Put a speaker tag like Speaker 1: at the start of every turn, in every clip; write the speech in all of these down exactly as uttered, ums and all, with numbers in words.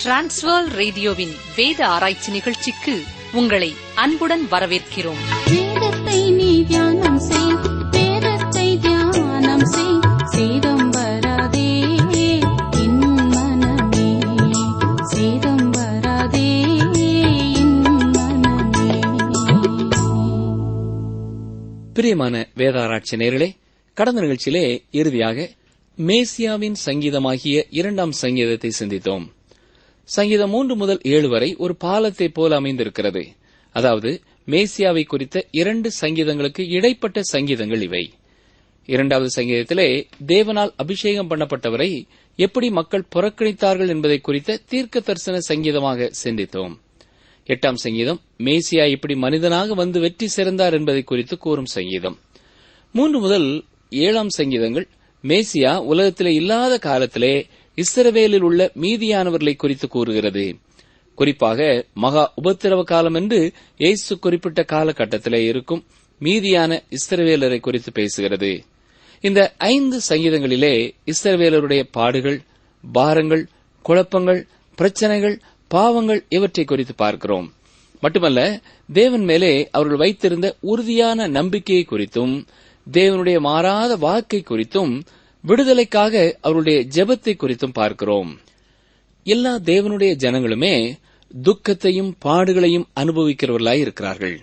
Speaker 1: Transworld ரேடியோவின் வேத ஆராய்ச்சி நிகழ்ச்சிக்கு உங்களை அன்புடன் வரவேற்கிறோம்.
Speaker 2: வேதத்தை நீ தியானம் செய், வேதத்தை தியானம் செய், சேதம் வராதே என் மனமே, சேதம் வராதே என் மனமே.
Speaker 3: பிரியமான வேதாராய்ச்சி நேயர்களே, கடந்த நிகழ்ச்சியிலே இறுதியாக மேசியாவின் சங்கீதமாகிய இரண்டாம் சங்கீதத்தை சிந்தித்தோம். சங்கீதம் மூன்று முதல் ஏழு வரை ஒரு பாலத்தை போல அமைந்திருக்கிறது. அதாவது மேசியாவை குறித்த இரண்டு சங்கீதங்களுக்கு இடைப்பட்ட சங்கீதங்கள் இவை. இரண்டாவது சங்கீதத்திலே தேவனால் அபிஷேகம் பண்ணப்பட்டவரை எப்படி மக்கள் புறக்கணித்தார்கள் என்பதை குறித்த தீர்க்க தரிசன சங்கீதமாக சிந்தித்தோம். எட்டாம் சங்கீதம் மேசியா இப்படி மனிதனாக வந்து வெற்றி சிறந்தார் என்பதை குறித்து கூறும் சங்கீதம். மூன்று முதல் ஏழாம் சங்கீதங்கள் மேசியா உலகத்திலே இல்லாத காலத்திலே இஸ்ரவேலில் உள்ள மீதியானவர்களை குறித்து கூறுகிறது. குறிப்பாக மகா உபத்திரவ காலம் என்று இயேசு குறிப்பிட்ட காலகட்டத்திலே இருக்கும் மீதியான இஸ்ரவேலரை குறித்து பேசுகிறது. இந்த ஐந்து சங்கீதங்களிலே இஸ்ரவேலருடைய பாடுகள், பாரங்கள், குழப்பங்கள், பிரச்சனைகள், பாவங்கள் இவற்றை குறித்து பார்க்கிறோம். மட்டுமல்ல, தேவன் மேலே அவர்கள் வைத்திருந்த உறுதியான நம்பிக்கையை குறித்தும், தேவனுடைய மாறாத வாக்கை குறித்தும், விடுதலைக்காக அவருடைய ஜெபத்தை குறித்தும் பார்க்கிறோம். எல்லா தேவனுடைய ஜனங்களுமே துக்கத்தையும் பாடுகளையும் அனுபவிக்கிறவர்களாய் இருக்கிறார்கள்.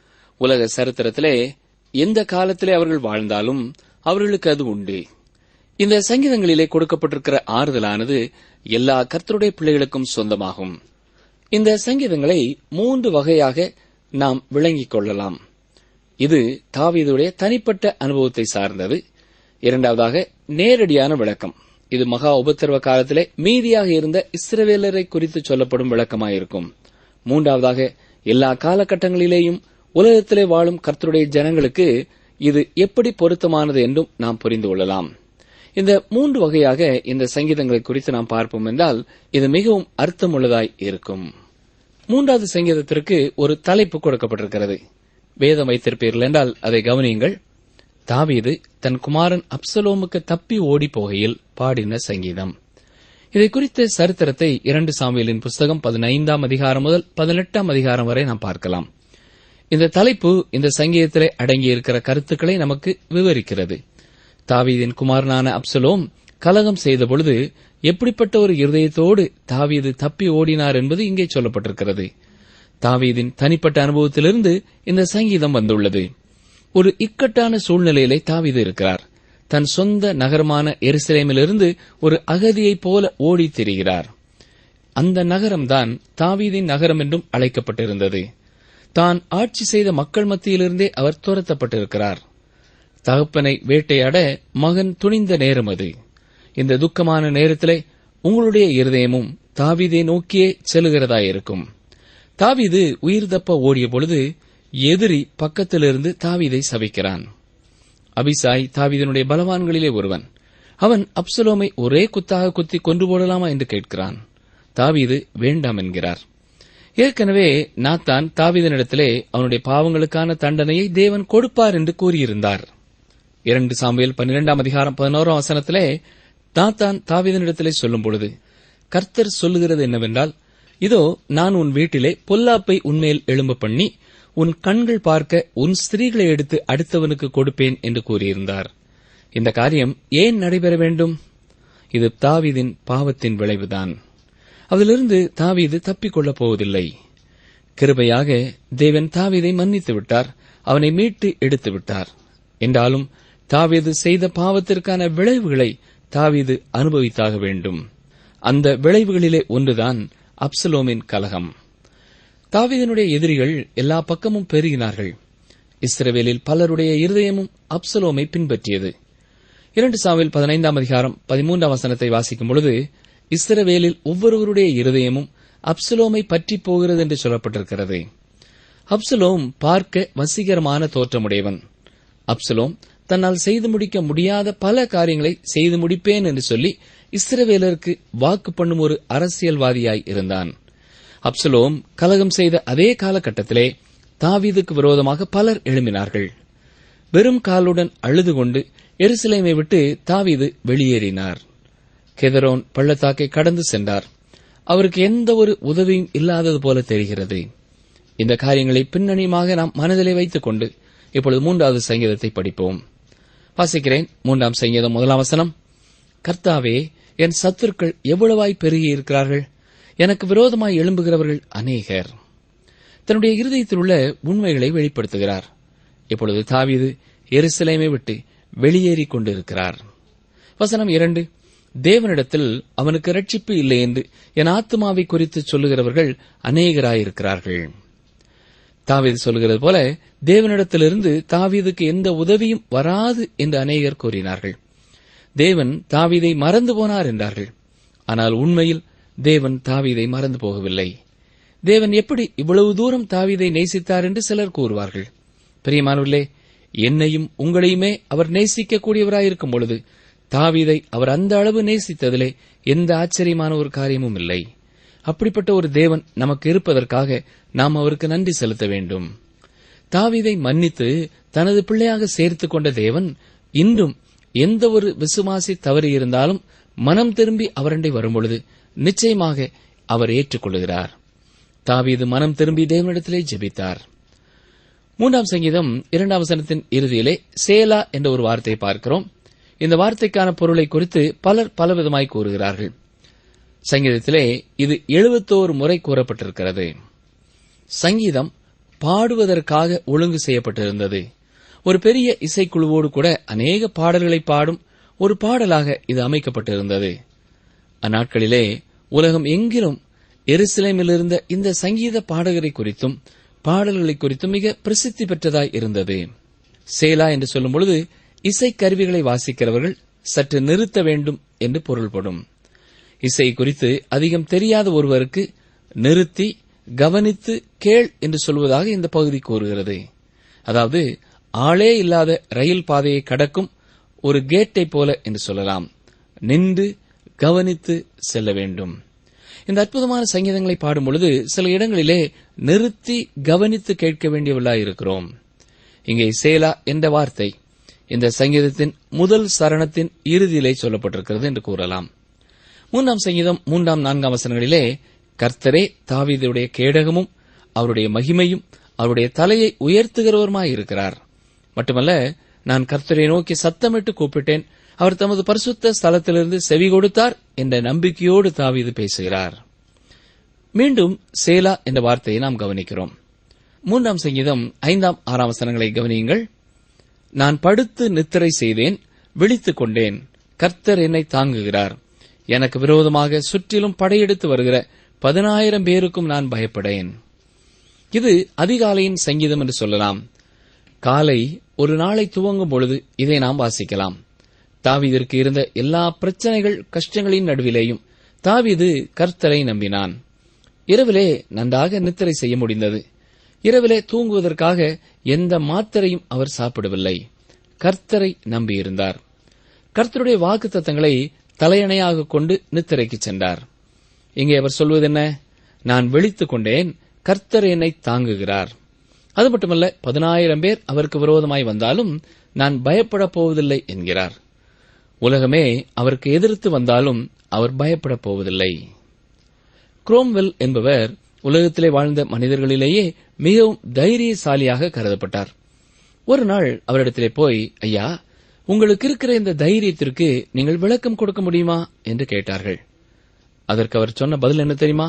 Speaker 3: உலக சரித்திரத்திலே எந்த காலத்திலே அவர்கள் வாழ்ந்தாலும் அவர்களுக்கு அது உண்டு. இந்த சங்கீதங்களிலே கொடுக்கப்பட்டிருக்கிற ஆறுதலானது எல்லா கர்த்தருடைய பிள்ளைகளுக்கும் சொந்தமாகும். இந்த சங்கீதங்களை மூன்று வகையாக நாம் விளங்கிக் கொள்ளலாம். இது தாவீதுடைய தனிப்பட்ட அனுபவத்தை சார்ந்தது. இரண்டாவதாக நேரடியான விளக்கம். இது மகா உபத்திரவ காலத்திலே மீதியாக இருந்த இஸ்ரவேலரை குறித்து சொல்லப்படும் விளக்கமாயிருக்கும். மூன்றாவதாக எல்லா காலகட்டங்களிலேயும் உலகத்திலே வாழும் கர்த்தருடைய ஜனங்களுக்கு இது எப்படி பொருத்தமானது என்றும் நாம் புரிந்து கொள்ளலாம். இந்த மூன்று வகையாக இந்த சங்கீதங்களை குறித்து நாம் பார்ப்போம் என்றால் இது மிகவும் அர்த்தமுள்ளதாய் இருக்கும். மூன்றாவது சங்கீதத்திற்கு ஒரு தலைப்பு கொடுக்கப்பட்டிருக்கிறது. வேதம் வைத்திருப்பீர்கள் என்றால் அதை கவனியுங்கள். தாவீது தன் குமாரன் அப்சலோமுக்கு தப்பி ஓடி போகையில் பாடின சங்கீதம். இதை குறித்த சரித்திரத்தை இரண்டு சாமுவேலின் புஸ்தகம் பதினைந்தாம் அதிகாரம் முதல் பதினெட்டாம் அதிகாரம் வரை நாம் பார்க்கலாம். இந்த தலைப்பு இந்த சங்கீதத்திலே அடங்கியிருக்கிற கருத்துக்களை நமக்கு விவரிக்கிறது. தாவீதின் குமாரனான அப்சலோம் கலகம் செய்த பொழுது எப்படிப்பட்ட ஒரு இருதயத்தோடு தாவீது தப்பி ஓடினார் என்பது இங்கே சொல்லப்பட்டிருக்கிறது. தாவீதின் தனிப்பட்ட அனுபவத்திலிருந்து இந்த சங்கீதம் வந்துள்ளது. ஒரு இக்கட்டான சூழ்நிலையிலே தாவீது இருக்கிறார். தன் சொந்த நகரமான எருசலேமிலிருந்து ஒரு அகதியைப் போல ஓடித் திரிகிறார். அந்த நகரம்தான் தாவீதின் நகரம் என்றும் அழைக்கப்பட்டிருந்தது. தான் ஆட்சி செய்த மக்கள் மத்தியிலிருந்தே அவர் துரத்தப்பட்டிருக்கிறார். தகப்பனை வேட்டையாட மகன் துணிந்த நேரம் அது. இந்த துக்கமான நேரத்திலே உங்களுடைய இருதயமும் தாவீதை நோக்கியே செல்லுகிறதாயிருக்கும். தாவீது உயிர் தப்ப ஓடிய பொழுது எதிரி பக்கத்திலிருந்து தாவீதை சபிக்கிறான். அபிசாய் தாவீதனுடைய பலவான்களிலே ஒருவன். அவன் அப்சலோமை ஒரே குத்தாக குத்தி கொன்று போடலாமா என்று கேட்கிறான். தாவீது வேண்டாம் என்கிறார். ஏற்கனவே நாத்தான் தாவீதனிடத்திலே அவனுடைய பாவங்களுக்கான தண்டனையை தேவன் கொடுப்பார் என்று கூறியிருந்தார். இரண்டு சாமுவேல் பன்னிரெண்டாம் அதிகாரம் பதினோராம் வசனத்திலே நாத்தான் தாவீதனிடத்திலே சொல்லும் பொழுது கர்த்தர் சொல்லுகிறது என்னவென்றால், இதோ நான் உன் வீட்டிலே பொல்லாப்பை உன்மேல் எழும்ப பண்ணி உன் கண்கள் பார்க்க உன் ஸ்திரீகளை எடுத்து அடுத்தவனுக்கு கொடுப்பேன் என்று கூறியிருந்தார். இந்த காரியம் ஏன் நடைபெற வேண்டும்? இது தாவீதின் பாவத்தின் விளைவுதான். அதிலிருந்து தாவீது தப்பிக்கொள்ளப் போவதில்லை. கிருபையாக தேவன் தாவீதை மன்னித்து விட்டார், அவனை மீட்டு எடுத்து விட்டார். என்றாலும் தாவீது செய்த பாவத்திற்கான விளைவுகளை தாவீது அனுபவித்தாக வேண்டும். அந்த விளைவுகளிலே ஒன்றுதான் அப்சலோமின் கலகம். தாவீதினுடைய எதிரிகள் எல்லா பக்கமும் பெருகினார்கள். இஸ்ரவேலில் பலருடைய இருதயமும் அப்சலோமை பின்பற்றியது. இரண்டு சாமுவேல் பதினைந்தாம் அதிகாரம் பதிமூன்றாம் வசனத்தை வாசிக்கும் பொழுது இஸ்ரவேலில் ஒவ்வொருவருடைய இருதயமும் அப்சலோமை பற்றி போகிறது என்று சொல்லப்பட்டிருக்கிறது. அப்சலோம் பார்க்க வசீகரமான தோற்றமுடையவன். அப்சலோம் தன்னால் செய்து முடிக்க முடியாத பல காரியங்களை செய்து முடிப்பேன் என்று சொல்லி இஸ்ரவேலருக்கு வாக்கு பண்ணும் ஒரு அரசியல்வாதியாய் இருந்தான். அப்சலோம் கலகம் செய்த அதே காலகட்டத்திலே தாவீதுக்கு விரோதமாக பலர் எழும்பினார்கள். வெறும் காலுடன் அழுது கொண்டு எருசலேமை விட்டு தாவீது வெளியேறினார். கெதரோன் பள்ளத்தாக்கை கடந்து சென்றார். அவருக்கு எந்த ஒரு உதவியும் இல்லாதது போல தெரிகிறது. இந்த காரியங்களை பின்னணியமாக நாம் மனதிலே வைத்துக் கொண்டு இப்பொழுது மூன்றாவது சங்கீதத்தை படிப்போம். வாசிக்கிறேன். மூன்றாம் சங்கீதம் முதலாம் வசனம். கர்த்தாவே, என் சத்துருக்கள் எவ்வளவாய் பெருகி இருக்கிறார்கள், எனக்கு விரோதமாய் எழும்புகிறவர்கள் அநேகர். தன்னுடைய இருதயத்தில் உள்ள உண்மைகளை வெளிப்படுத்துகிறார். இப்பொழுது தாவீது எருசலேமை விட்டு வெளியேறிக் கொண்டிருக்கிறார். வசனம் இரண்டு. தேவனிடத்தில் அவனுக்கு இரட்சிப்பு இல்லை என்று என் ஆத்துமாவை குறித்து சொல்லுகிறவர்கள் அநேகராயிருக்கிறார்கள். தாவீது சொல்லுகிறது போல தேவனிடத்திலிருந்து தாவீதுக்கு எந்த உதவியும் வராது என்று அநேகர் கூறினார்கள். தேவன் தாவீதை மறந்து போனார் என்றார்கள். ஆனால் உண்மையில் தேவன் தாவீதை மறந்து போகவில்லை. தேவன் எப்படி இவ்வளவு தூரம் தாவீதை நேசித்தார் என்று சிலர் கூறுவார்கள். பிரியமானவர்களே, என்னையும் உங்களையுமே அவர் நேசிக்கக்கூடியவராயிருக்கும் பொழுது தாவீதை அவர் அந்த அளவு நேசித்ததிலே எந்த ஆச்சரியமான ஒரு காரியமும் இல்லை. அப்படிப்பட்ட ஒரு தேவன் நமக்கு இருப்பதற்காக நாம் அவருக்கு நன்றி செலுத்த வேண்டும். தாவீதை மன்னித்து தனது பிள்ளையாக சேர்த்துக் கொண்ட தேவன் இன்றும் எந்த ஒரு விசுவாசி தவறி இருந்தாலும் மனம் திரும்பி அவரண்டை வரும்பொழுது நிச்சயமாக அவர் ஏற்றுக்கொள்கிறார். தாவீது மனம் திரும்பி தேவனிடத்திலே ஜெபித்தார். மூன்றாம் சங்கீதம் இரண்டாம் வசனத்தின் இறுதியிலே சேலா என்ற ஒரு வார்த்தையை பார்க்கிறோம். இந்த வார்த்தைக்கான பொருளை குறித்து பலர் பலவிதமாய் கூறுகிறார்கள். சங்கீதத்திலே இது எழுபத்தோரு முறை கூறப்பட்டிருக்கிறது. சங்கீதம் பாடுவதற்காக ஒழுங்கு செய்யப்பட்டிருந்தது. ஒரு பெரிய இசைக்குழுவோடு கூட அநேக பாடல்களை பாடும் ஒரு பாடலாக இது அமைக்கப்பட்டிருந்தது. அந்நாட்களிலே உலகம் எங்கிலும் எருசலேமில் இருந்த இந்த சங்கீத பாடகரை குறித்தும் பாடல்களை குறித்தும் மிக பிரசித்தி பெற்றதாய் இருந்தது. சேலா என்று சொல்லும் பொழுது இசைக்கருவிகளை வாசிக்கிறவர்கள் சற்று நிறுத்த வேண்டும் என்று பொருள்படும். இசை குறித்து அதிகம் தெரியாத ஒருவருக்கு நிறுத்தி கவனித்து கேள் என்று சொல்வதாக இந்த பகுதி கூறுகிறது. அதாவது ஆளே இல்லாத ரயில் பாதையை கடக்கும் ஒரு கேட்டை போல என்று சொல்லலாம். நின்று கவனித்து செல்ல வேண்டும். இந்த அற்புதமான சங்கீதங்களை பாடும் பொழுது சில இடங்களிலே நிறுத்தி கவனித்து கேட்க வேண்டியவர்களாயிருக்கிறோம். இங்கே சேலா என்ற வார்த்தை இந்த சங்கீதத்தின் முதல் சரணத்தின் இறுதியிலே சொல்லப்பட்டிருக்கிறது என்று கூறலாம். மூன்றாம் சங்கீதம் மூன்றாம் நான்காம் வசனங்களிலே கர்த்தரே தாவீதுடைய கேடகமும் அவருடைய மகிமையும் அவருடைய தலையை உயர்த்துகிறவருமாயிருக்கிறார். மட்டுமல்ல, நான் கர்த்தரை நோக்கி சத்தமிட்டு கூப்பிட்டேன், அவர் தமது பரிசுத்த ஸ்தலத்திலிருந்து செவி கொடுத்தார் என்ற நம்பிக்கையோடு தாவீது பேசுகிறார். மீண்டும் சேலா என்ற வார்த்தையை நாம் கவனிக்கிறோம். மூன்றாம் சங்கீதம் ஐந்தாம் ஆறாம் வசனங்களை கவனியுங்கள். நான் படுத்து நித்திரை செய்தேன், விழித்துக் கொண்டேன், கர்த்தர் என்னை தாங்குகிறார், எனக்கு விரோதமாக சுற்றிலும் படையெடுத்து வருகிற பதினாயிரம் பேருக்கும் நான் பயப்படேன். இது அதிகாலையின் சங்கீதம் என்று சொல்லலாம். காலை ஒரு நாளை துவங்கும் பொழுது இதை நாம் வாசிக்கலாம். தாவீதிற்கு இருந்த எல்லா பிரச்சனைகள் கஷ்டங்களின் நடுவிலேயும் தாவீது கர்த்தரை நம்பினான். இரவிலே நன்றாக நித்திரை செய்ய முடிந்தது. இரவிலே தூங்குவதற்காக எந்த மாத்திரையும் அவர் சாப்பிடவில்லை. கர்த்தரை நம்பியிருந்தார். கர்த்தருடைய வாக்குத்தத்தங்களை தலையணையாக கொண்டு நித்திரைக்கு சென்றார். இங்கே அவர் சொல்வது என்ன? நான் விழித்துக் கொண்டேன், கர்த்தர் என்னை தாங்குகிறார். அது மட்டுமல்ல, பதினாயிரம் பேர் அவருக்கு விரோதமாய் வந்தாலும் நான் பயப்படப் போவதில்லை என்கிறார். உலகமே அவருக்கு எதிர்த்து வந்தாலும் அவர் பயப்படப் போவதில்லை. குரோம்வெல் என்பவர் உலகத்திலே வாழ்ந்த மனிதர்களிலேயே மிகவும் தைரியசாலியாக கருதப்பட்டார். ஒரு நாள் அவரிடத்திலே போய், ஐயா, உங்களுக்கு இருக்கிற இந்த தைரியத்திற்கு நீங்கள் விளக்கம் கொடுக்க முடியுமா என்று கேட்டார்கள். அதற்கு அவர் சொன்ன பதில் என்ன தெரியுமா?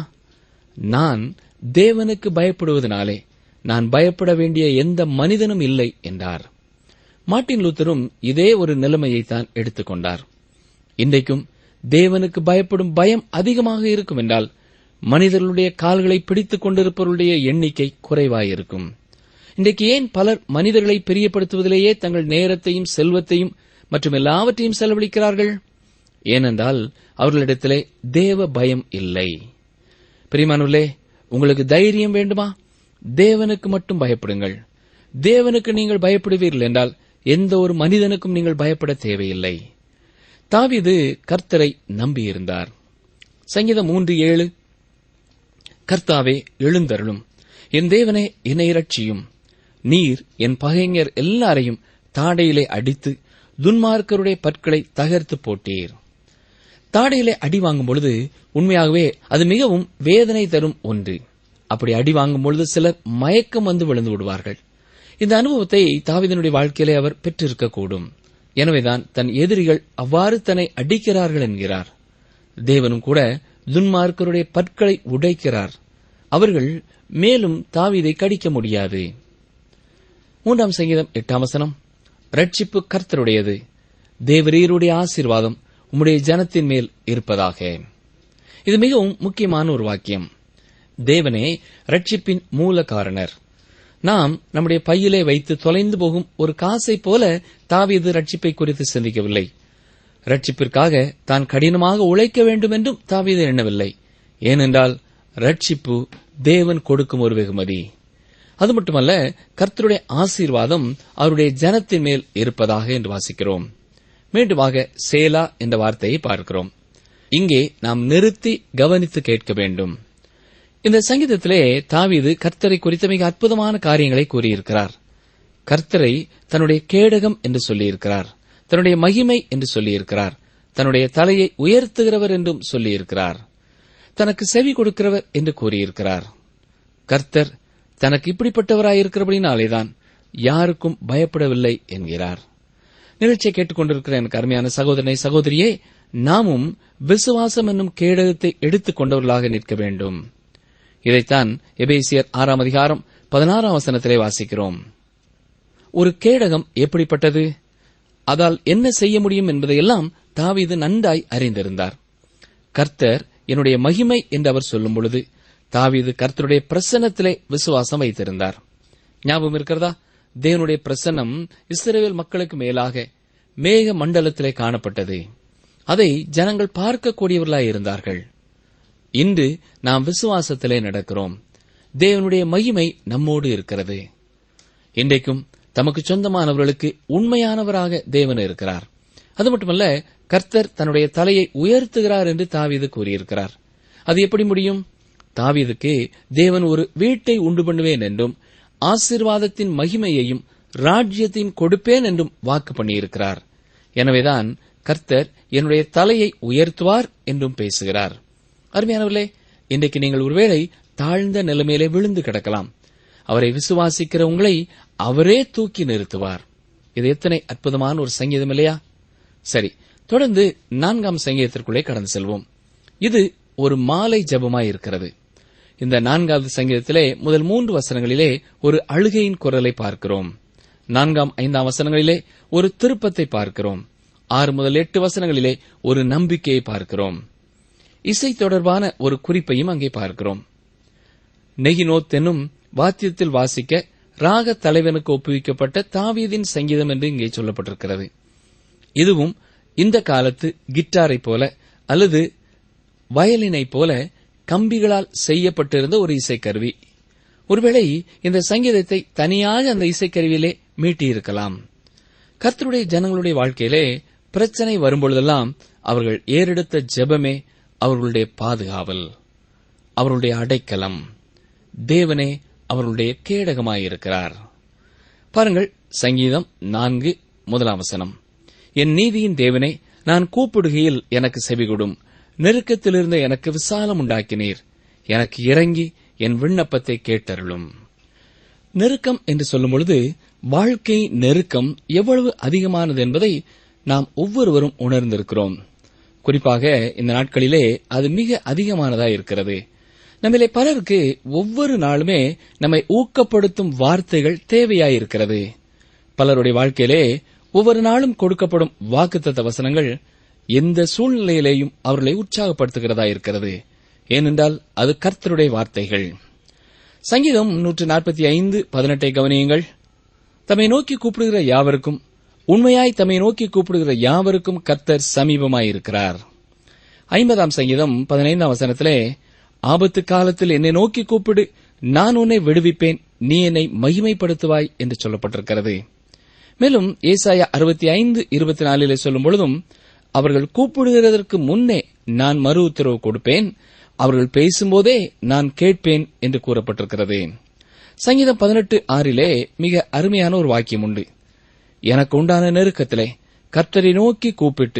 Speaker 3: நான் தேவனுக்கு பயப்படுவதனாலே நான் பயப்பட வேண்டிய எந்த மனிதனும் இல்லை என்றார். மார்ட்டின் லூத்தரும் இதே ஒரு நிலைமையைத்தான் எடுத்துக்கொண்டார். இன்றைக்கும் தேவனுக்கு பயப்படும் பயம் அதிகமாக இருக்கும் என்றால் மனிதர்களுடைய கால்களை பிடித்துக் கொண்டிருப்பவர்களுடைய எண்ணிக்கை குறைவாயிருக்கும். இன்றைக்கு ஏன் பலர் மனிதர்களை பிரியப்படுத்துவதிலேயே தங்கள் நேரத்தையும் செல்வத்தையும் மற்றும் எல்லாவற்றையும் செலவழிக்கிறார்கள்? ஏனென்றால் அவர்களிடத்திலே தேவ பயம் இல்லை. பிரியமானவர்களே, உங்களுக்கு தைரியம் வேண்டுமா? தேவனுக்கு மட்டும் பயப்படுங்கள். தேவனுக்கு நீங்கள் பயப்படுவீர்கள் என்றால் எந்த ஒரு மனிதனுக்கும் நீங்கள் பயப்பட தேவையில்லை. தாவீது கர்த்தரை நம்பியிருந்தார். சங்கீதம் மூன்று ஏழு, கர்த்தாவே எழுந்தருளும், என் தேவனே என்னை இரட்சியும், நீர் என் பகைஞர் எல்லாரையும் தாடையிலே அடித்து துன்மார்க்கருடைய பற்களை தகர்த்து போட்டீர். தாடையிலே அடி வாங்கும் பொழுது உண்மையாகவே அது மிகவும் வேதனை தரும் ஒன்று. அப்படி அடி வாங்கும் பொழுது சிலர் மயக்கம் வந்து விழுந்து விடுவார்கள். இந்த அனுபவத்தை தாவீதினுடைய வாழ்க்கையிலே அவர் பெற்றிருக்கக்கூடும். எனவேதான் தன் எதிரிகள் அவ்வாறு தன்னை அடிக்கிறார்கள் என்கிறார். தேவனும் கூட துன்மார்க்கருடைய பற்களை உடைக்கிறார். அவர்கள் மேலும் தாவீதை கடிக்க முடியாது. மூன்றாம் சங்கீதம் எட்டாம் வசனம், ரட்சிப்பு கர்த்தருடையது, தேவரீருடைய ஆசீர்வாதம் உம்முடைய ஜனத்தின் மேல் இருப்பதாக. இது மிகவும் முக்கியமான ஒரு வாக்கியம். தேவனே ரட்சிப்பின் மூல காரணர். நாம் நம்முடைய பையிலே வைத்து தொலைந்து போகும் ஒரு காசை போல தாவீது ரட்சிப்பை குறித்து சிந்திக்கவில்லை. ரட்சிப்பிற்காக தான் கடினமாக உழைக்க வேண்டும் என்றும் தாவீது எண்ணவில்லை. ஏனென்றால் ரட்சிப்பு தேவன் கொடுக்கும் ஒரு வெகுமதி. அது மட்டுமல்ல, கர்த்தருடைய ஆசீர்வாதம் அவருடைய ஜனத்தின் மேல் இருப்பதாக என்று வாசிக்கிறோம். மீண்டுமாக சேலா என்ற வார்த்தையை பார்க்கிறோம். இங்கே நாம் நிறுத்தி கவனித்து கேட்க வேண்டும். இந்த சங்கீதத்திலே தாவீது கர்த்தரை குறித்த மிக அற்புதமான காரியங்களை கூறியிருக்கிறார். கர்த்தரை தன்னுடைய கேடகம் என்று சொல்லியிருக்கிறார், தன்னுடைய மகிமை என்று சொல்லியிருக்கிறார், தன்னுடைய தலையை உயர்த்துகிறவர் என்றும் சொல்லியிருக்கிறார், தனக்கு செவி கொடுக்கிறவர் என்று கூறியிருக்கிறார். கர்த்தர் தனக்கு இப்படிப்பட்டவராயிருக்கிறபடினாலேதான் யாருக்கும் பயப்படவில்லை என்கிறார். நிகழ்ச்சியை கேட்டுக்கொண்டிருக்கிற எனக்கு அருமையான சகோதரனை சகோதரியே, நாமும் விசுவாசம் என்னும் கேடகத்தை எடுத்துக் கொண்டவர்களாக நிற்க வேண்டும். இதைத்தான் எபேசியர் ஆறாம் அதிகாரம் பதினாறாம் வசனத்திலே வாசிக்கிறோம். ஒரு கேடகம் எப்படிப்பட்டது, அதால் என்ன செய்ய முடியும் என்பதையெல்லாம் தாவீது நன்றாய் அறிந்திருந்தார். கர்த்தர் என்னுடைய மகிமை என்று அவர் சொல்லும் பொழுது தாவீது கர்த்தருடைய பிரசன்னத்திலே விசுவாசம் வைத்திருந்தார். ஞாபகம் இருக்கிறதா? தேவனுடைய பிரசன்னம் இஸ்ரவேல் மக்களுக்கு மேலாக மேக மண்டலத்திலே காணப்பட்டது. அதை ஜனங்கள் பார்க்கக்கூடியவர்களாய் இருந்தார்கள். இன்று நாம் விசுவாசத்திலே நடக்கிறோம். தேவனுடைய மகிமை நம்மோடு இருக்கிறது. இன்றைக்கும் தமக்கு சொந்தமானவர்களுக்கு உண்மையானவராக தேவன் இருக்கிறார். அது மட்டுமல்ல, கர்த்தர் தன்னுடைய தலையை உயர்த்துகிறார் என்று தாவீது கூறியிருக்கிறார். அது எப்படி முடியும்? தாவீதுக்கு தேவன் ஒரு வீட்டை உண்டு பண்ணுவேன் என்றும் ஆசீர்வாதத்தின் மகிமையையும் ராஜ்யத்தையும் கொடுப்பேன் என்றும் வாக்கு பண்ணியிருக்கிறார். எனவேதான் கர்த்தர் என்னுடைய தலையை உயர்த்துவார் என்றும் பேசுகிறார். அருமையானவர்களே, இன்றைக்கு நீங்கள் ஒருவேளை தாழ்ந்த நிலைமையிலே விழுந்து கிடக்கலாம். அவரை விசுவாசிக்கிற உங்களை அவரே தூக்கி நிறுத்துவார். இது எத்தனை அற்புதமான ஒரு சங்கீதம் இல்லையா? சரி, தொடர்ந்து நான்காம் சங்கீதத்திற்குள்ளே கடந்து செல்வோம். இது ஒரு மாலை ஜெபமாயிருக்கிறது. இந்த நான்காவது சங்கீதத்திலே முதல் மூன்று வசனங்களிலே ஒரு அழுகையின் குரலை பார்க்கிறோம். நான்காம் ஐந்தாம் வசனங்களிலே ஒரு திருப்பத்தை பார்க்கிறோம். ஆறு முதல் எட்டு வசனங்களிலே ஒரு நம்பிக்கையை பார்க்கிறோம். இசை தொடர்பான ஒரு குறிப்பையும் அங்கே பார்க்கிறோம். நெகினோத் என்னும் வாத்தியத்தில் வாசிக்க ராக தலைவனுக்கு ஒப்புவிக்கப்பட்ட தாவீதின் சங்கீதம் என்று இங்கே சொல்லப்பட்டிருக்கிறது. இதுவும் இந்த காலத்து கிட்டாரை போல அல்லது வயலினை போல கம்பிகளால் செய்யப்பட்டிருந்த ஒரு இசைக்கருவி. ஒருவேளை இந்த சங்கீதத்தை தனியாக அந்த இசைக்கருவியிலே மீட்டியிருக்கலாம். கர்த்தருடைய ஜனங்களுடைய வாழ்க்கையிலே பிரச்சனை வரும்பொழுதெல்லாம் அவர்கள் ஏறெடுத்த ஜெபமே அவர்களுடைய பாதுகாவல், அவர்களுடைய அடைக்கலம். தேவனே அவர்களுடைய கேடகமாயிருக்கிறார். பாருங்கள், சங்கீதம் நான்கு முதலாம் வசனம், என் நீதியின் தேவனே, நான் கூப்பிடுகையில் எனக்கு செவிகொடும், நெருக்கத்திலிருந்து எனக்கு விசாலம் உண்டாக்கினீர், எனக்கு இறங்கி என் விண்ணப்பத்தை கேட்டருளும். நெருக்கம் என்று சொல்லும் பொழுது வாழ்க்கை நெருக்கம் எவ்வளவு அதிகமானது என்பதை நாம் ஒவ்வொருவரும் உணர்ந்திருக்கிறோம். குறிப்பாக இந்த நாட்களிலே அது மிக அதிகமானதா இருக்கிறது. நம்மிலே பலருக்கு ஒவ்வொரு நாளுமே நம்மை ஊக்கப்படுத்தும் வார்த்தைகள் தேவையாயிருக்கிறது. பலருடைய வாழ்க்கையிலே ஒவ்வொரு நாளும் கொடுக்கப்படும் வாக்குத்தத்த வசனங்கள் எந்த சூழ்நிலையிலேயும் அவர்களை உற்சாகப்படுத்துகிறதா இருக்கிறது. ஏனென்றால் அது கர்த்தருடைய வார்த்தைகள். சங்கீதம் நூற்று நாற்பத்தி ஐந்து பதினெட்டை கவனியுங்கள். தம்மை நோக்கி கூப்பிடுகிற யாவருக்கும், உண்மையாய் தம்மை நோக்கி கூப்பிடுகிற யாவருக்கும் கர்த்தர் சமீபமாயிருக்கிறார். ஐம்பதாம் சங்கீதம் பதினைந்தாம் வசனத்திலே, ஆபத்து காலத்தில் என்னை நோக்கி கூப்பிடு, நான் உன்னை விடுவிப்பேன், நீ என்னை மகிமைப்படுத்துவாய் என்று சொல்லப்பட்டிருக்கிறது. மேலும் ஏசாயா அறுபத்தி ஐந்து இருபத்தி நாலிலே சொல்லும் பொழுதும், அவர்கள் கூப்பிடுகிறதற்கு முன்னே நான் மறு உத்தரவு கொடுப்பேன், அவர்கள் பேசும்போதே நான் கேட்பேன் என்று கூறப்பட்டிருக்கிறது. சங்கீதம் பதினெட்டு ஆறிலே மிக அருமையான ஒரு வாக்கியம் உண்டு. எனக்கு உண்டான நெருக்கத்திலே கர்த்தரை நோக்கி கூப்பிட்டு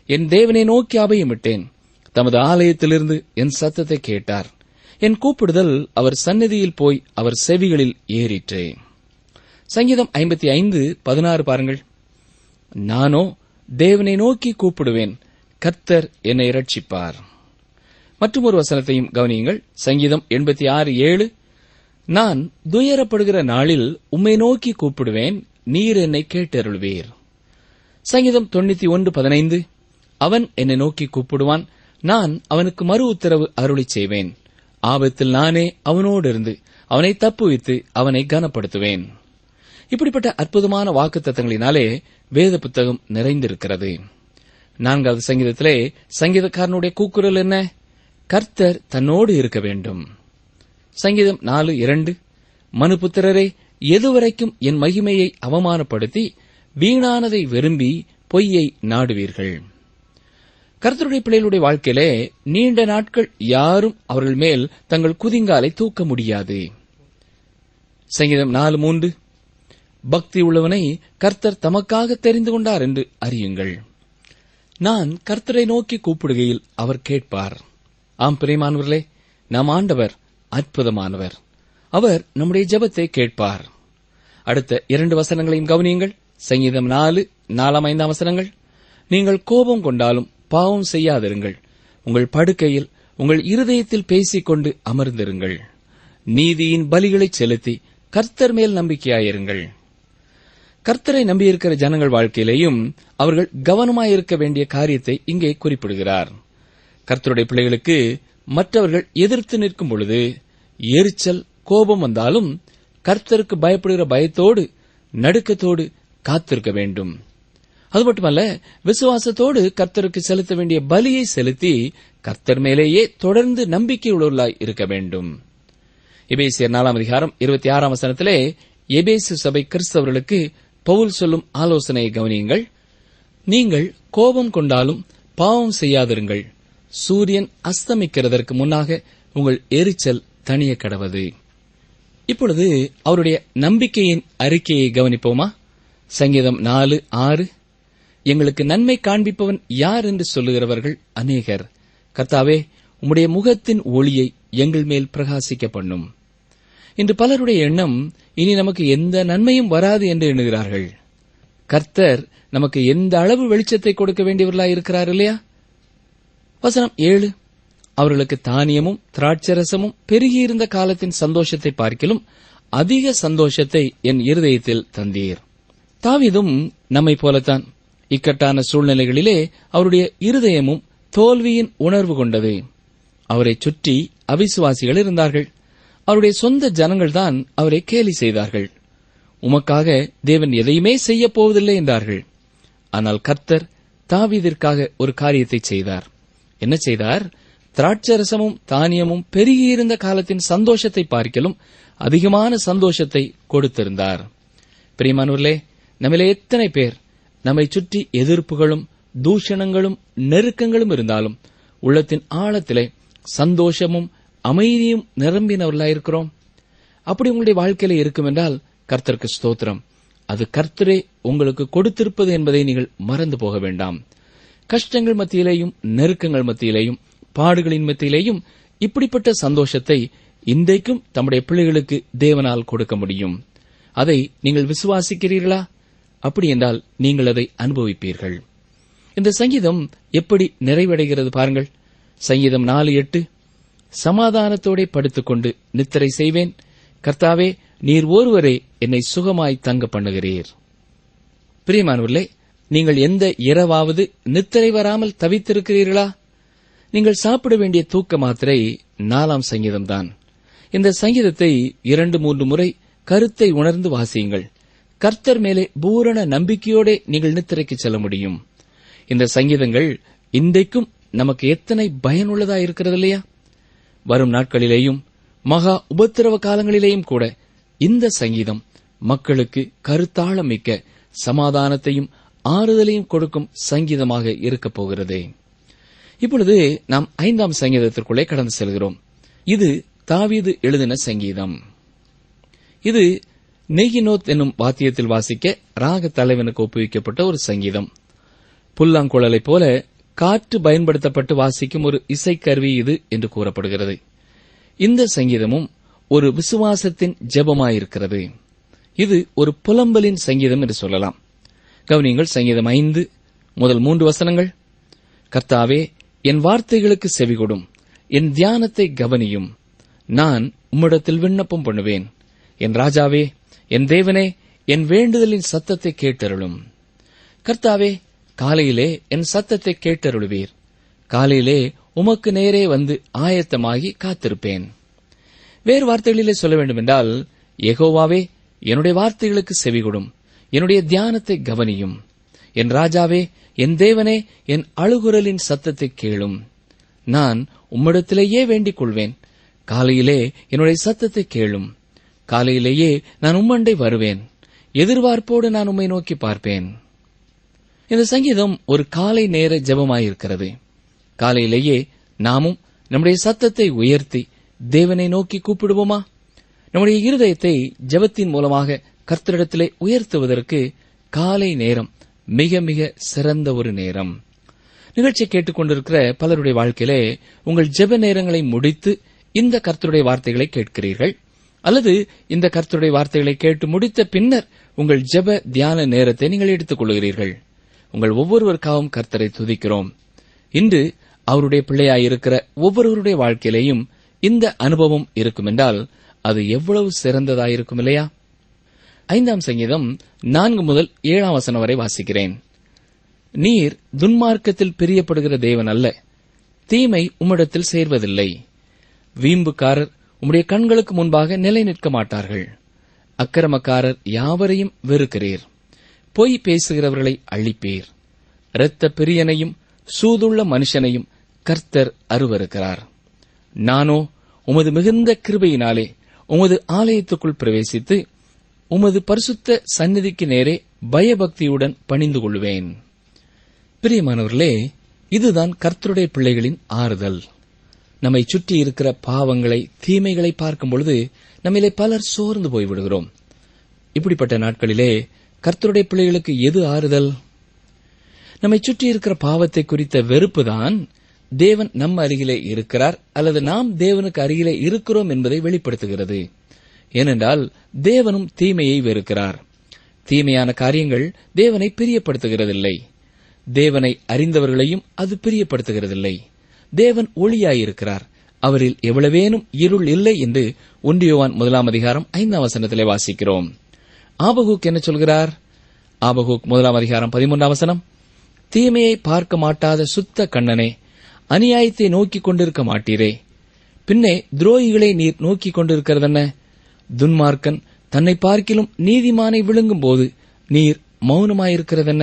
Speaker 3: என் தேவனை நோக்கி அபயமிட்டேன். தமது ஆலயத்திலிருந்து என் சத்தத்தை கேட்டார். என் கூப்பிடுதல் அவர் சந்நிதியில் போய் அவர் செவிகளில் ஏறிற்று. சங்கீதம் ஐம்பத்தி ஐந்து பதினாறு பாருங்கள். நானோ தேவனை நோக்கி கூப்பிடுவேன், கர்த்தர் என்னை இரட்சிப்பார். மற்றும் ஒரு வசனத்தையும் கவனியுங்கள். சங்கீதம் எண்பத்தி ஆறு ஏழு. நான் துயரப்படுகிற நாளில் உம்மை நோக்கி கூப்பிடுவேன், நீர் என்னை கேட்டருள்வீர். சங்கீதம் தொண்ணூத்தி ஒன்று பதினைந்து. அவன் என்னை நோக்கி கூப்பிடுவான், நான் அவனுக்கு மறு உத்தரவு அருளிச் செய்வேன். ஆபத்தில் நானே அவனோடு இருந்து அவனை தப்புவித்து அவனை கனப்படுத்துவேன். இப்படிப்பட்ட அற்புதமான வாக்குத்தத்தங்களினாலே வேத புத்தகம் நிறைந்திருக்கிறது. நான்காவது சங்கீதத்திலே சங்கீதக்காரனுடைய கூக்குரல் என்ன? கர்த்தர் தன்னோடு இருக்க வேண்டும். சங்கீதம் நாலு இரண்டு. மனுபுத்திரரே, எதுவரைக்கும் என் மகிமையை அவமானப்படுத்தி வீணானதை விரும்பி பொய்யை நாடுவீர்கள். கர்த்தருடைய பிள்ளைகளுடைய வாழ்க்கையிலே நீண்ட நாட்கள் யாரும் அவர்கள் மேல் தங்கள் குதிங்காலை தூக்க முடியாது. சங்கீதம் நாலு மூன்று. பக்தி உள்ளவனை கர்த்தர் தமக்காக தெரிந்து கொண்டார் என்று அறியுங்கள். நான் கர்த்தரை நோக்கி கூப்பிடுகையில் அவர் கேட்பார். ஆம் பிரியமானவர்களே, நம் ஆண்டவர் அற்புதமானவர். அவர் நம்முடைய ஜெபத்தை கேட்பார். அடுத்த இரண்டு வசனங்களையும் கவனியுங்கள். சங்கீதம் நாலு நாலாம் ஐந்தாம் வசனங்கள். நீங்கள் கோபம் கொண்டாலும் பாவம் செய்யாதிருங்கள். உங்கள் படுக்கையில் உங்கள் இருதயத்தில் பேசிக்கொண்டு அமர்ந்திருங்கள். நீதியின் பலிகளை செலுத்தி கர்த்தர் மேல் நம்பிக்கையாயிருங்கள். கர்த்தரை நம்பியிருக்கிற ஜனங்கள் வாழ்க்கையிலேயும் அவர்கள் கவனமாயிருக்க வேண்டிய காரியத்தை இங்கே குறிப்பிடுகிறார். கர்த்தருடைய பிள்ளைகளுக்கு மற்றவர்கள் எதிர்த்து நிற்கும் பொழுது எரிச்சல், கோபம் வந்தாலும் கர்த்தருக்கு பயப்படுகிற பயத்தோடு நடுக்கத்தோடு காத்திருக்க வேண்டும். அது மட்டுமல்ல, விசுவாசத்தோடு கர்த்தருக்கு செலுத்த வேண்டிய பலியை செலுத்தி கர்த்தர் மேலேயே தொடர்ந்து நம்பிக்கை உள்ளவர்களாய் இருக்க வேண்டும். எபேசியர் நாலாம் அதிகாரம் இருபத்தி ஆறாம் வசனத்திலே எபேசு சபை கிறிஸ்தவர்களுக்கு பவுல் சொல்லும் ஆலோசனையை கவனியுங்கள். நீங்கள் கோபம் கொண்டாலும் பாவம் செய்யாதிருங்கள். சூரியன் அஸ்தமிக்கிறதற்கு முன்னாக உங்கள் எரிச்சல் தணிய கடவது. இப்பொழுது அவருடைய நம்பிக்கையின் அறிக்கையை கவனிப்போமா? சங்கீதம் நாலு ஆறு. எங்களுக்கு நன்மை காண்பிப்பவன் யார் என்று சொல்லுகிறவர்கள் அநேகர். கர்த்தாவே, உம்முடைய முகத்தின் ஒளியை எங்கள் மேல் பிரகாசிக்க பண்ணும். இன்று பலருடைய எண்ணம், இனி நமக்கு எந்த நன்மையும் வராது என்று எண்ணுகிறார்கள். கர்த்தர் நமக்கு எந்த அளவு வெளிச்சத்தை கொடுக்க வேண்டியவர்களாய் இருக்கிறார் இல்லையா? வசனம் ஏழு. அவர்களுக்கு தானியமும் திராட்சரசமும் பெருகியிருந்த காலத்தின் சந்தோஷத்தை பார்க்கிலும் அதிக சந்தோஷத்தை என் இருதயத்தில் தந்தீர். தாவீதும் நம்மை போலத்தான். இக்கட்டான சூழ்நிலைகளிலே அவருடைய இருதயமும் தோல்வியின் உணர்வு கொண்டது. அவரை சுற்றி அவிசுவாசிகள் இருந்தார்கள். அவருடைய சொந்த ஜனங்கள்தான் அவரை கேலி செய்தார்கள். உமக்காக தேவன் எதையுமே செய்யப் போவதில்லை என்றார்கள். ஆனால் கர்த்தர் தாவீதிற்காக ஒரு காரியத்தை செய்தார். என்ன செய்தார்? திராட்சரசமும் தானியமும் பெருகியிருந்த காலத்தின் சந்தோஷத்தை பார்க்கலும் அதிகமான சந்தோஷத்தை கொடுத்திருந்தார். பிரியமானவர்களே, நம்மிலே எத்தனை பேர் நம்மை சுற்றி எதிர்ப்புகளும் தூஷணங்களும் நெருக்கங்களும் இருந்தாலும் உள்ளத்தின் ஆழத்திலே சந்தோஷமும் அமைதியும் நிரம்பினவர்களாயிருக்கிறோம்? அப்படி உங்களுடைய வாழ்க்கையில இருக்கும் என்றால் கர்த்தருக்கு ஸ்தோத்திரம். அது கர்த்தரே உங்களுக்கு கொடுத்திருப்பது என்பதை நீங்கள் மறந்து போக வேண்டாம். கஷ்டங்கள் மத்தியிலேயும் நெருக்கங்கள் மத்தியிலேயும் பாடுகளின் மத்தியிலேயும் இப்படிப்பட்ட சந்தோஷத்தை இன்றைக்கும் தம்முடைய பிள்ளைகளுக்கு தேவனால் கொடுக்க முடியும். அதை நீங்கள் விசுவாசிக்கிறீர்களா? அப்படி என்றால் நீங்கள் அதை அனுபவிப்பீர்கள். இந்த சங்கீதம் எப்படி நிறைவடைகிறது பாருங்கள். சங்கீதம் நாலு எட்டு. சமாதானத்தோടെ படுத்துக்கொண்டு நித்திரை செய்வேன். கர்த்தாவே, நீர் ஒருவரே என்னை சுகமாய் தங்க பண்ணுகிறீர். பிரியமானவர்களே, நீங்கள் எந்த இரவாவது நித்திரை வராமல் தவித்திருக்கிறீர்களா? நீங்கள் சாப்பிட வேண்டிய தூக்க மாத்திரை நாலாம் சங்கீதம்தான். இந்த சங்கீதத்தை இரண்டு மூன்று முறை கருத்தை உணர்ந்து வாசியுங்கள். கர்த்தர் மேலே பூரண நம்பிக்கையோടെ நீங்கள் நித்திரைக்கு செல்ல முடியும். இந்த சங்கீதங்கள் இன்றைக்கும் நமக்கு எத்தனை பயனுள்ளதா இருக்கிறது இல்லையா? வரும் நாட்களிலேயும் மகா உபத்திரவ காலங்களிலேயும் கூட இந்த சங்கீதம் மக்களுக்கு கருத்தாழம் மிக்க சமாதானத்தையும் ஆறுதலையும் கொடுக்கும் சங்கீதமாக இருக்கப் போகிறது. இப்பொழுது நாம் ஐந்தாம் சங்கீதத்திற்குள்ளே கடந்து செல்கிறோம். இது தாவீது எழுதின சங்கீதம். இது நெகினோத் என்னும் வாத்தியத்தில் வாசிக்க ராக தலைவனுக்கு ஒப்புவிக்கப்பட்ட ஒரு சங்கீதம். புல்லாங்குழலை போல காற்று பயன்படுத்தப்பட்டு வாசிக்கும் ஒரு இசைக்கருவி இது என்று கூறப்படுகிறது. இந்த சங்கீதமும் ஒரு விசுவாசத்தின் ஜெபமாயிருக்கிறது. இது ஒரு புலம்பலின் சங்கீதம் என்று சொல்லலாம். கவனியங்கள், சங்கீதம் ஐந்து முதல் மூன்று வசனங்கள். கர்த்தாவே, என் வார்த்தைகளுக்கு செவிகொடும், என் தியானத்தை கவனியும். நான் உம்மிடத்தில் விண்ணப்பம் பண்ணுவேன். என் ராஜாவே, என் தேவனே, என் வேண்டுதலின் சத்தத்தை கேட்டருளும். கர்த்தாவே, காலையிலே என் சத்தத்தை கேட்டருளுவீர். காலையிலே உமக்கு நேரே வந்து ஆயத்தமாகி காத்திருப்பேன். வேறு வார்த்தைகளிலே சொல்ல வேண்டுமென்றால், யெகோவாவே, என்னுடைய வார்த்தைகளுக்கு செவிகொடும், என்னுடைய தியானத்தை கவனியும். என் ராஜாவே, என் தேவனே, என் அழுகுரலின் சத்தத்தை கேளும். நான் உம்மிடத்திலேயே வேண்டிக் கொள்வேன். காலையிலே என்னுடைய சத்தத்தை கேளும். காலையிலேயே நான் உம்மண்டை வருவேன். எதிர்பார்ப்போடு நான் உம்மை நோக்கி பார்ப்பேன். இந்த சங்கீதம் ஒரு காலை நேர ஜெபமாயிருக்கிறது. காலையிலேயே நாமும் நம்முடைய சத்தத்தை உயர்த்தி தேவனை நோக்கி கூப்பிடுவோமா? நம்முடைய இருதயத்தை ஜெபத்தின் மூலமாக கர்த்தரிடத்திலே உயர்த்துவதற்கு காலை நேரம் மிக மிக சிறந்த ஒரு நேரம். நிகழ்ச்சியை கேட்டுக்கொண்டிருக்கிற பலருடைய வாழ்க்கையிலே உங்கள் ஜெப நேரங்களை முடித்து இந்த கர்த்தருடைய வார்த்தைகளை கேட்கிறீர்கள், அல்லது இந்த கர்த்தருடைய வார்த்தைகளை கேட்டு முடித்த பின்னர் உங்கள் ஜெப தியான நேரத்தை நீங்கள் எடுத்துக் கொள்கிறீர்கள். உங்கள் ஒவ்வொருவருக்காகவும் கர்த்தரை துதிக்கிறோம். இன்று அவருடைய பிள்ளையாயிருக்கிற ஒவ்வொருவருடைய வாழ்க்கையிலேயும் இந்த அனுபவம் இருக்குமென்றால் அது எவ்வளவு சிறந்ததாயிருக்கும் இல்லையா? ஐந்தாம் சங்கீதம் நான்கு முதல் ஏழாம் வசனம் வரை வாசிக்கிறேன். நீர் துன்மார்க்கத்தில் பிரியப்படுகிற தேவன் அல்ல, தீமை உம்மிடத்தில் சேர்வதில்லை. வீம்புக்காரர் உம்முடைய கண்களுக்கு முன்பாக நிலை நிற்க மாட்டார்கள். அக்கிரமக்காரர் யாவரையும் வெறுக்கிறீர். பொய் பேசுகிறவர்களை அழிப்பீர். இரத்த பிரியனையும் சூதுள்ள மனுஷனையும் கர்த்தர் அருவருக்கிறார். நானோ உமது மிகுந்த கிருபையினாலே உமது ஆலயத்துக்குள் பிரவேசித்து உமது பரிசுத்த சந்நிதிக்கு நேரே பயபக்தியுடன் பணிந்து கொள்வேன். பிரியமானவர்களே, இதுதான் கர்த்தருடைய பிள்ளைகளின் ஆறுதல். நம்மை சுற்றி இருக்கிற பாவங்களை, தீமைகளை பார்க்கும் பொழுது நம்மிலே பலர் சோர்ந்து போய்விடுகிறோம். இப்படிப்பட்ட நாட்களிலே கர்த்தருடைய பிள்ளைகளுக்கு எது ஆறுதல்? நம்மை சுற்றி இருக்கிற பாவத்தை குறித்த வெறுப்புதான் தேவன் நம் அருகிலே இருக்கிறார் அல்லது நாம் தேவனுக்கு அருகிலே இருக்கிறோம் என்பதை வெளிப்படுத்துகிறது. ஏனென்றால் தேவனும் தீமையை வெறுக்கிறார். தீமையான காரியங்கள் தேவனை பிரியப்படுத்துகிறதில்லை. தேவனை அறிந்தவர்களையும் அது பிரியப்படுத்துகிறதில்லை. தேவன் ஒளியாயிருக்கிறார், அவரில் எவ்வளவேனும் இருள் இல்லை என்று ஒன்று யோவான் முதலாம் அதிகாரம் ஐந்தாம் வசனத்திலே வாசிக்கிறோம். ஆபகூக் என்ன சொல்கிறார்? ஆபகூக் முதலாம் அதிகாரம் பதிமூன்றாம் வசனம், தீமையை பார்க்க மாட்டாத சுத்த கண்ணனே, அநியாயத்தை நோக்கிக் கொண்டிருக்க மாட்டீரே. பின்னே துரோகிகளை நீர் நோக்கிக் கொண்டிருக்கிறதென்ன? துன்மார்க்கன் தன்னை பார்க்கிலும் நீதிமானை விழுங்கும் போது நீர் மௌனமாயிருக்கிறதென்ன?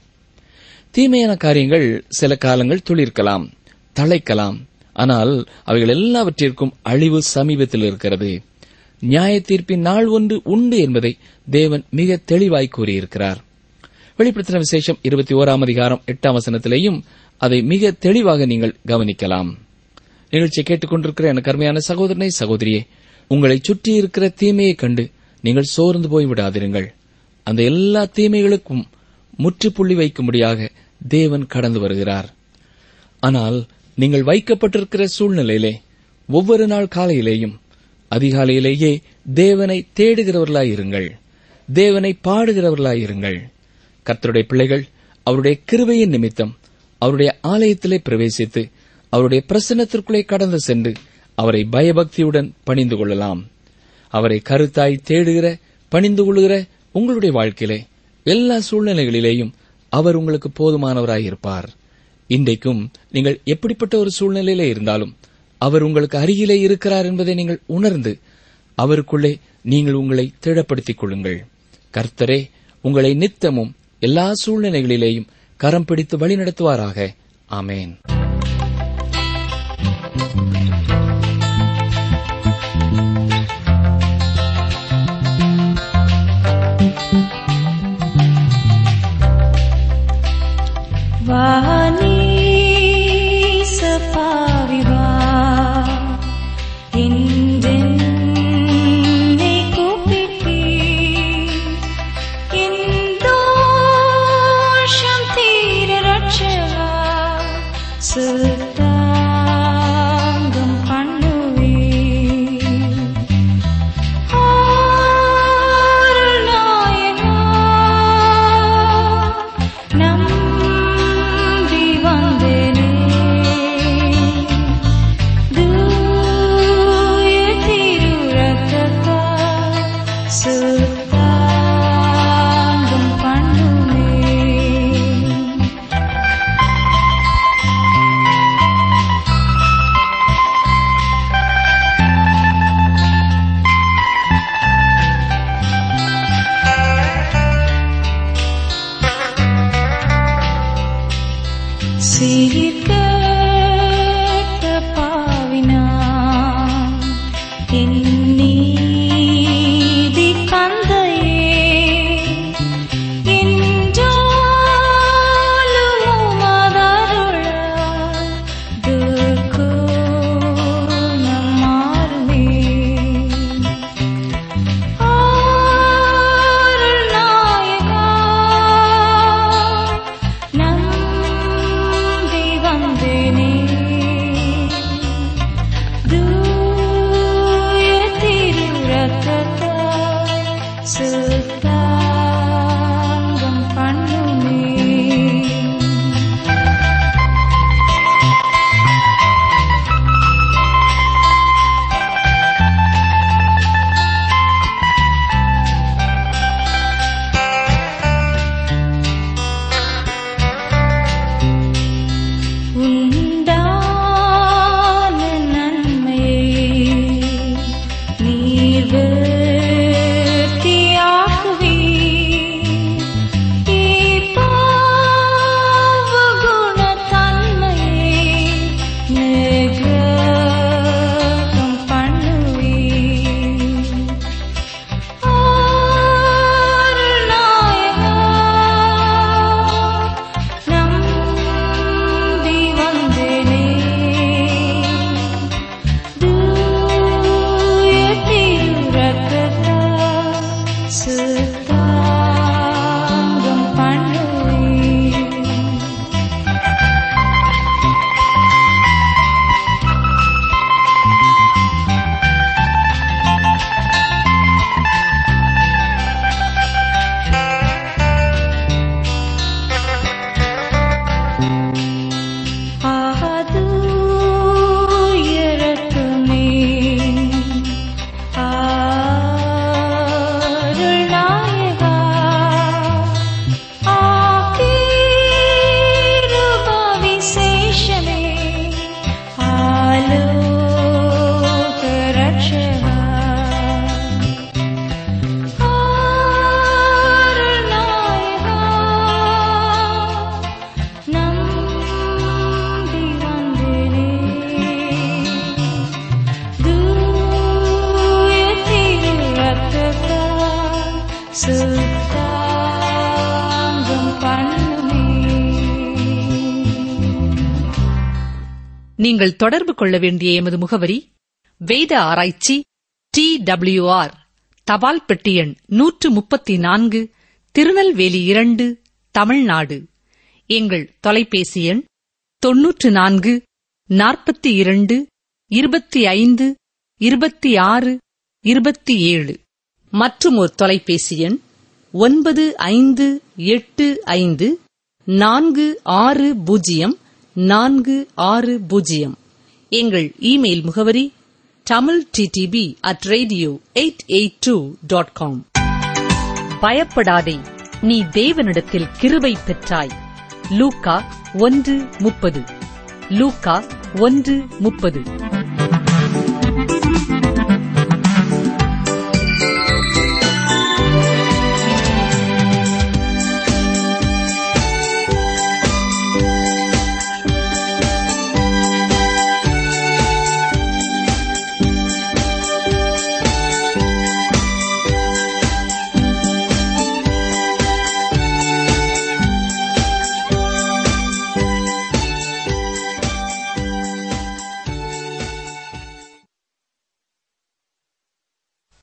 Speaker 3: தீமையான காரியங்கள் சில காலங்கள் துளிர்க்கலாம், தழைக்கலாம். ஆனால் அவைகள் எல்லாவற்றிற்கும் அழிவு சமீபத்தில் இருக்கிறது. நியாய தீர்ப்பின் நாள் ஒன்று உண்டு என்பதை தேவன் மிக தெளிவாய் கூறியிருக்கிறார். வெளிப்படுத்தின விசேஷம் இருபத்தி ஓராம் அதிகாரம் எட்டாம் வசனத்திலேயும் அதை மிக தெளிவாக நீங்கள் கவனிக்கலாம். நிகழ்ச்சியை கேட்டுக்கொண்டிருக்கிற எனக்கு அருமையான சகோதரனை, சகோதரியே, உங்களை சுற்றி இருக்கிற தீமையை கண்டு நீங்கள் சோர்ந்து போய்விடாதிருங்கள். அந்த எல்லா தீமைகளுக்கும் முற்றுப்புள்ளி வைக்கும்படியாக தேவன் கடந்து வருகிறார். ஆனால் நீங்கள் வைக்கப்பட்டிருக்கிற சூழ்நிலையிலே ஒவ்வொரு நாள் காலையிலேயும் அதிகாலையிலேயே தேவனை தேடுகிறவர்களாயிருங்கள், தேவனை பாடுகிறவர்களாயிருங்கள். கர்த்தருடைய பிள்ளைகள் அவருடைய கிருபையின் நிமித்தம் அவருடைய ஆலயத்திலே பிரவேசித்து அவருடைய பிரசன்னத்திற்குள்ளே கடந்து சென்று அவரை பயபக்தியுடன் பணிந்து கொள்ளலாம். அவரை கருத்தாய் தேடுகிற, பணிந்து கொள்ளுகிற உங்களுடைய வாழ்க்கையிலே எல்லா சூழ்நிலைகளிலேயும் அவர் உங்களுக்கு போதுமானவராயிருப்பார். இன்றைக்கும் நீங்கள் எப்படிப்பட்ட ஒரு சூழ்நிலையிலே இருந்தாலும் அவர் உங்களுக்கு அருகிலே இருக்கிறார் என்பதை நீங்கள் உணர்ந்து அவருக்குள்ளே நீங்கள் உங்களை திடப்படுத்திக் கொள்ளுங்கள். கர்த்தரே உங்களை நித்தமும் எல்லா சூழ்நிலைகளிலேயும் கரம் பிடித்து வழிநடத்துவாராக. ஆமேன்.
Speaker 4: வானி சபாவிவா என்றென்னை கூப்பிட்டீர், என் தோஷம் தீர ரட்சகா
Speaker 2: சுத்தாங்கம் பண்ணுவே நம்பி வந்தேனே தூய திருரத்தத்தால் சுத்தாங்கம் பண்ணுவே சீர்கேட்ட பாவினான் என் நீதி தந்தையே என்றாலும் உமதருளால் துர்க்குணம் மாறுமே அருள் நாயகா நம்பி வந்தேனே தூய திருரத்தத்தால் சுத்தாங்கம் பண்ணுமே உண்டான நன்மையை நீர் விருத்தியாக்குவீர். இப்பாவ குணத்தன்மையை நிகிரகம் பண்ணுவீர். அருள் நாயகா நம்பி வந்தேனே தூய திருரத்தத்தால் சுத்தாங்கம் பண்ணுவீர். ஆதுயரத்துமே அருள் நாயகா ஆகிருப விசேஷமே ஆலோக ரட்சகா அருள் நாயகா நம்பி வந்தேனே தூய திருரத்தத்தால் சுத்தாங்கம் பண்ணுமே.
Speaker 1: நீங்கள் தொடர்பு கொள்ள வேண்டிய எமது முகவரி வேத ஆராய்ச்சி டி டபிள்யூ ஆர் தபால் பெட்டி எண் நூற்று முப்பத்தி நான்கு திருநெல்வேலி இரண்டு தமிழ்நாடு. எங்கள் தொலைபேசி எண் தொன்னூற்று நான்கு நாற்பத்தி இரண்டு இருபத்தி ஐந்து இருபத்தி ஆறு இருபத்தி ஏழு மற்றும் ஒரு தொலைபேசி எண் ஒன்பது ஐந்து எட்டு ஐந்து நான்கு ஆறு பூஜ்ஜியம் நான்கு ஆறு பூஜ்ஜியம். எங்கள் இமெயில் முகவரி Tamil DTP at radio eight eight two dot com. பயப்படாதே, நீ தேவனிடத்தில் கிருபை பெற்றாய். லூக்கா ஒன்று முப்பது. லூக்கா ஒன்று முப்பது.